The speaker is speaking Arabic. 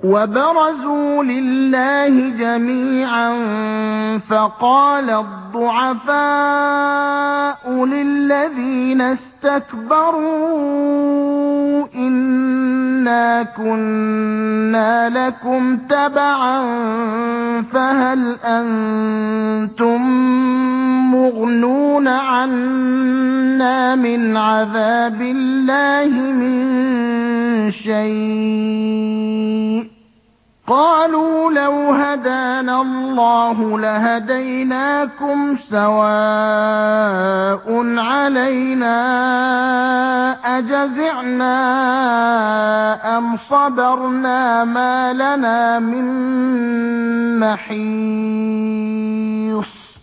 وَبَرَزُوا لِلَّهِ جَمِيعًا فَقَالَ الضُّعَفَاءُ لِلَّذِينَ اسْتَكْبَرُوا إِنَّا كُنَّا لَكُمْ تَبَعًا فَهَلْ أَنتُم مُّغْنُونَ عَنَّا مِنْ عَذَابِ اللَّهِ مِن شَيْءٍ ۚ قَالُوا لَوْ هَدَانَا اللَّهُ لَهَدَيْنَاكُمْ ۖ سَوَاءٌ عَلَيْنَا أَجَزِعْنَا أَمْ صَبَرْنَا مَا لَنَا مِن مَّحِيصٍ